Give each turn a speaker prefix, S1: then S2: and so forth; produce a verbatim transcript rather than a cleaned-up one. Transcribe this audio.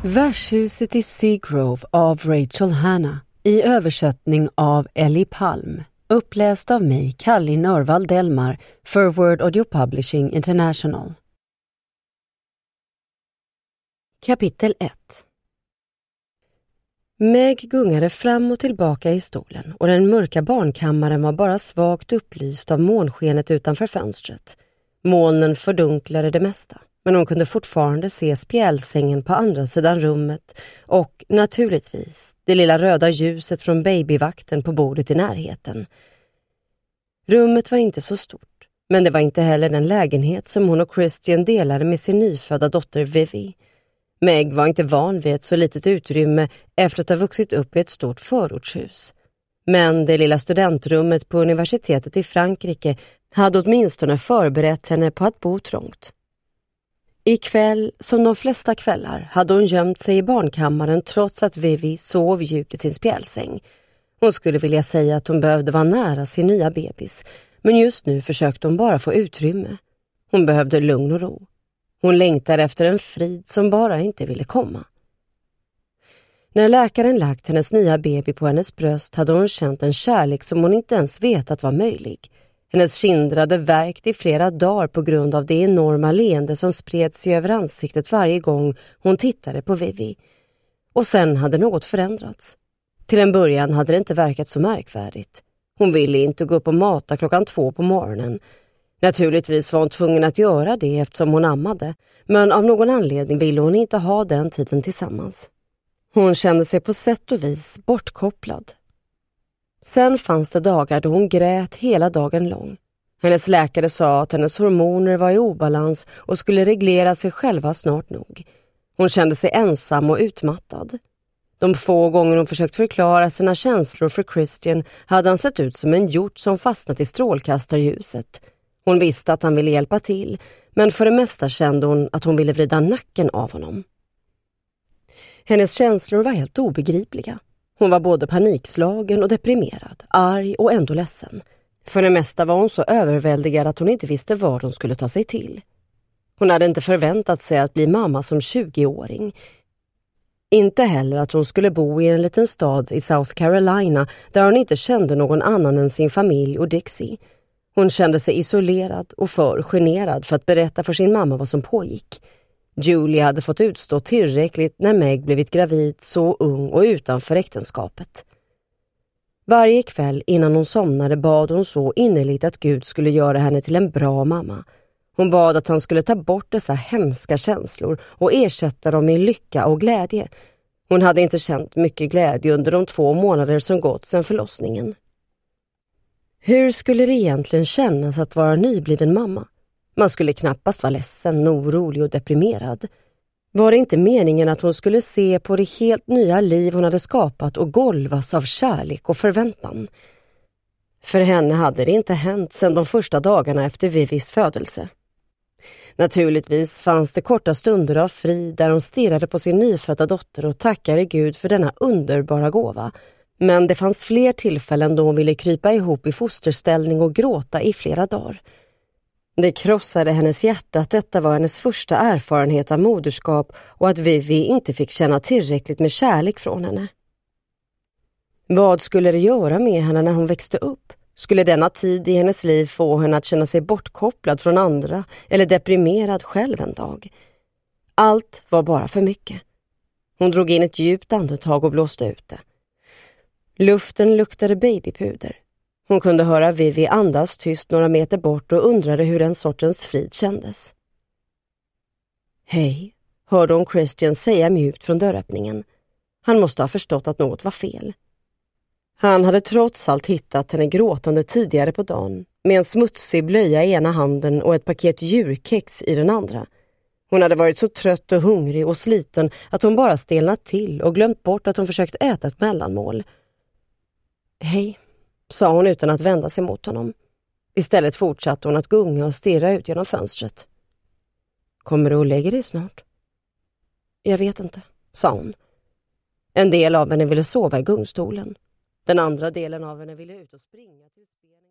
S1: Värdshuset i Seagrove av Rachel Hanna i översättning av Ellie Palm, uppläst av mig, Kalli Nörvald Delmar, för Word Audio Publishing International. Kapitel ett. Meg gungade fram och tillbaka i stolen och den mörka barnkammaren var bara svagt upplyst av månskenet utanför fönstret. Molnen fördunklade det mesta, men hon kunde fortfarande se spjälsängen på andra sidan rummet och, naturligtvis, det lilla röda ljuset från babyvakten på bordet i närheten. Rummet var inte så stort, men det var inte heller den lägenhet som hon och Christian delade med sin nyfödda dotter Vivi. Meg var inte van vid ett så litet utrymme efter att ha vuxit upp i ett stort förortshus. Men det lilla studentrummet på universitetet i Frankrike hade åtminstone förberett henne på att bo trångt. I kväll, som de flesta kvällar, hade hon gömt sig i barnkammaren trots att Vivi sov djupt i sin spjälsäng. Hon skulle vilja säga att hon behövde vara nära sin nya bebis, men just nu försökte hon bara få utrymme. Hon behövde lugn och ro. Hon längtade efter en frid som bara inte ville komma. När läkaren lagt hennes nya baby på hennes bröst hade hon känt en kärlek som hon inte ens vetat var möjlig. Hennes kinder hade värkt i flera dagar på grund av det enorma leende som spred sig över ansiktet varje gång hon tittade på Vivi. Och sen hade något förändrats. Till en början hade det inte verkat så märkvärdigt. Hon ville inte gå upp och mata klockan två på morgonen. Naturligtvis var hon tvungen att göra det eftersom hon ammade, men av någon anledning ville hon inte ha den tiden tillsammans. Hon kände sig på sätt och vis bortkopplad. Sen fanns det dagar då hon grät hela dagen lång. Hennes läkare sa att hennes hormoner var i obalans och skulle reglera sig själva snart nog. Hon kände sig ensam och utmattad. De få gånger hon försökt förklara sina känslor för Christian hade han sett ut som en hjort som fastnat i strålkastarljuset. Hon visste att han ville hjälpa till, men för det mesta kände hon att hon ville vrida nacken av honom. Hennes känslor var helt obegripliga. Hon var både panikslagen och deprimerad, arg och ändå ledsen. För det mesta var hon så överväldigad att hon inte visste vad hon skulle ta sig till. Hon hade inte förväntat sig att bli mamma som tjugoåring. Inte heller att hon skulle bo i en liten stad i South Carolina där hon inte kände någon annan än sin familj och Dixie. Hon kände sig isolerad och för generad för att berätta för sin mamma vad som pågick. Julie hade fått utstå tillräckligt när Meg blivit gravid så ung och utanför äktenskapet. Varje kväll innan hon somnade bad hon så innerligt att Gud skulle göra henne till en bra mamma. Hon bad att han skulle ta bort dessa hemska känslor och ersätta dem med lycka och glädje. Hon hade inte känt mycket glädje under de två månader som gått sedan förlossningen. Hur skulle det egentligen kännas att vara nybliven mamma? Man skulle knappast vara ledsen, orolig och deprimerad. Var det inte meningen att hon skulle se på det helt nya liv hon hade skapat och golvas av kärlek och förväntan? För henne hade det inte hänt sedan de första dagarna efter Vivis födelse. Naturligtvis fanns det korta stunder av frid där hon stirrade på sin nyfödda dotter och tackade Gud för denna underbara gåva. Men det fanns fler tillfällen då hon ville krypa ihop i fosterställning och gråta i flera dagar. Det krossade hennes hjärta att detta var hennes första erfarenhet av moderskap och att Vivi inte fick känna tillräckligt med kärlek från henne. Vad skulle det göra med henne när hon växte upp? Skulle denna tid i hennes liv få henne att känna sig bortkopplad från andra eller deprimerad själv en dag? Allt var bara för mycket. Hon drog in ett djupt andetag och blåste ut det. Luften luktade babypuder. Hon kunde höra Vivi andas tyst några meter bort och undrade hur den sortens frid kändes. Hej, hörde hon Christian säga mjukt från dörröppningen. Han måste ha förstått att något var fel. Han hade trots allt hittat henne gråtande tidigare på dagen med en smutsig blöja i ena handen och ett paket djurkex i den andra. Hon hade varit så trött och hungrig och sliten att hon bara stelnat till och glömt bort att hon försökt äta ett mellanmål. Hej, sa hon utan att vända sig mot honom. Istället fortsatte hon att gunga och stirra ut genom fönstret. Kommer du att lägga dig snart? Jag vet inte, sa hon. En del av henne ville sova i gungstolen. Den andra delen av henne ville ut och springa till spel.